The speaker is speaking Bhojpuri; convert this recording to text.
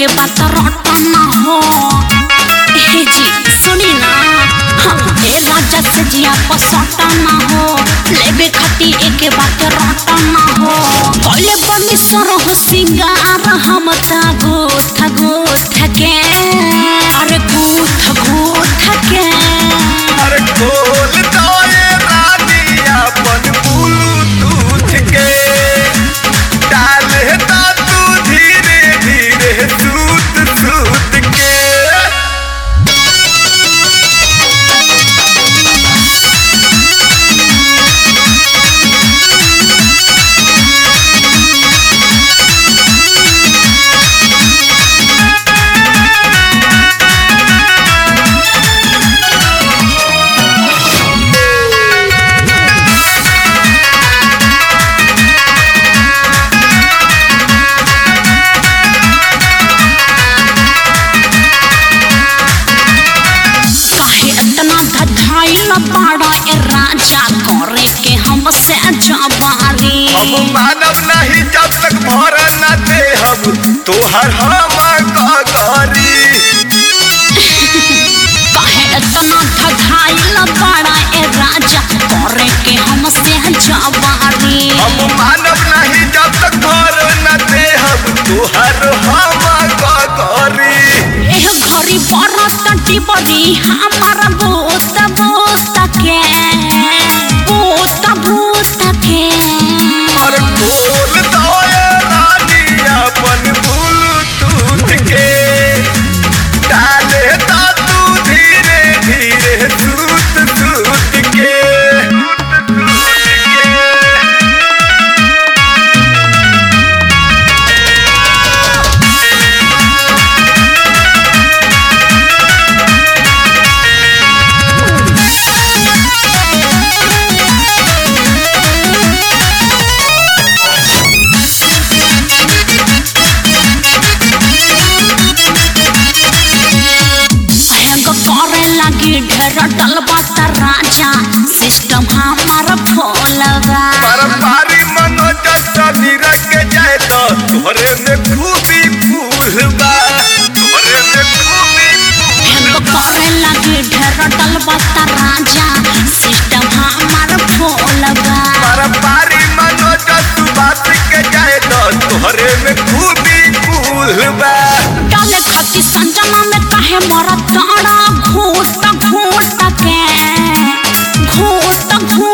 के बात रटा ना हो। हे जी सुनी ना, ए राजा से जिया पसटा ना हो, लेबे खाती एक बात रटा ना हो। कइले बनी सरह सिंगार हम तागो थगो थके, अरे गूथ गूथ के। अरे खोल दो ये रानी अपन ब्लूटूथ के, डाले दा तू धीरे धीरे सूत सूत के। पाड़ा ए राजा करे के हमसे जबारी, हम मानव नहीं जब तक भर न दे हम तोहर हम गगरी। काहे इतना धधाइल पाड़ा ए राजा करे के हमसे जबारी। हम मानव नहीं जब तक भर न दे हम तोहर हम गगरी। एह घरी बरत टिबरी हमारा बोत बोत के, बोत बोत के। और खोल दो ये रानी अपन ब्लूटूथ के, डाले दा तू धीरे धीरे सूत सूत के। ढेर डलबा राजा सिस्टम हमारा भोलबा। परपारी मनोज शरीर के जाए तो तोहरे में खूबी फूलबा, तोहरे में खूबी फूलबा। करे लगी ढेर डलबा राजा सिस्टम हमारा भोलबा। परपारी मनोज सुबास के जाए तो तोहरे में खूबी फूलबा। डाले खाती संजना में काहे मरा ताड़ा घोट घोट के, घोट घोट